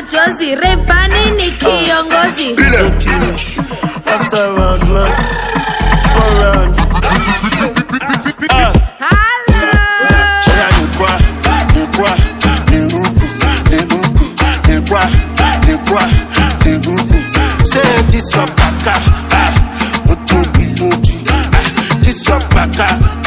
majozi, Rayvanny ni kiongozi. After round one, 4 rounds. Say this your baka, this your baka,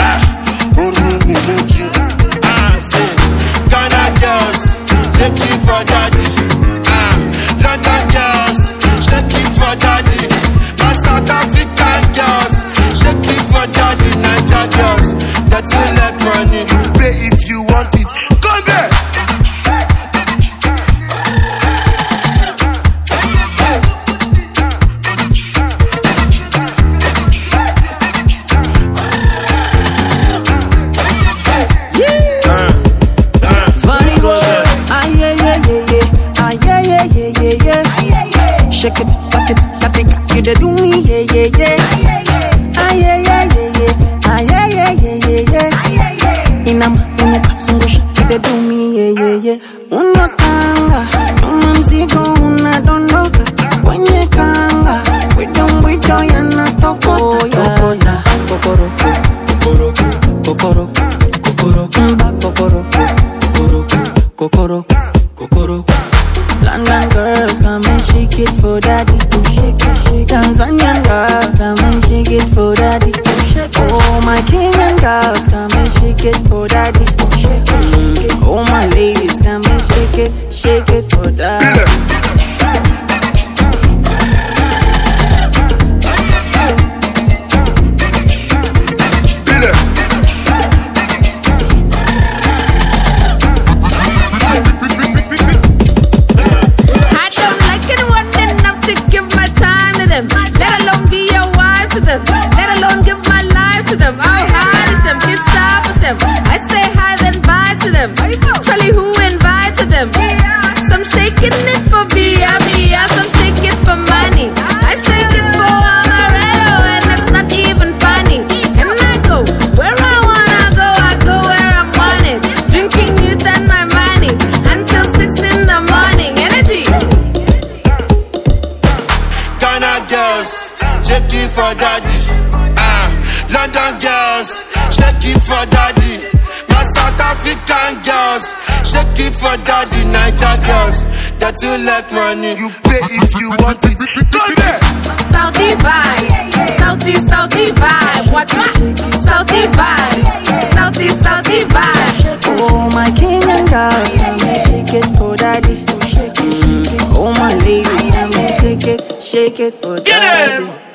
say Ghana girls, shake it for daddy. London girls, shake it for daddy. My South African girls, shake it for daddy. Niger girls, that's a lot money. You pay if you want it. Come there. Shake it, back it, cut it, you da do me, yeah, yeah, yeah. Ah, yeah, yeah, yeah, yeah. Ah, yeah, yeah, yeah, yeah, yeah. Inam, sungu, you da do me, yeah, yeah, yeah. Una kanga, una mzigo, una dondoka. Kwenye kanga, wito, yana tokota. Tokota, kokoro, kokoro, kokoro, kokoro, kokoro, kokoro, kokoro, kokoro. London girls, come and shake it for daddy. Shake it, shake. Tanzanian girls, come and shake it for daddy. Shake. Oh, my Kenyan girls, come and shake it for daddy. Shake it. Oh, my ladies, come and shake it for daddy. Let alone be a wife to them. Let alone give my life to them. I'll hide them, kiss sharp them. I say hi then bye to them. Charlie, who invited them? Some shaking it for Mia, some shake it for money. I shake it for Amaretto, and it's not even funny. And I go where I wanna go, I go where I'm wanted. Drinking youth and my money until 6 in the morning. Energy. Ghana girls, shake it for daddy. London girls, shake it for daddy. My South African girls, shake it for daddy. Niger girls, that you like money. You pay if you want it. Come there. Saudi vibe, Saudi vibe. What? Saudi vibe, Saudi vibe. Oh, my Kenyan girls, come and shake it for daddy. Oh, my ladies, come and shake it for daddy.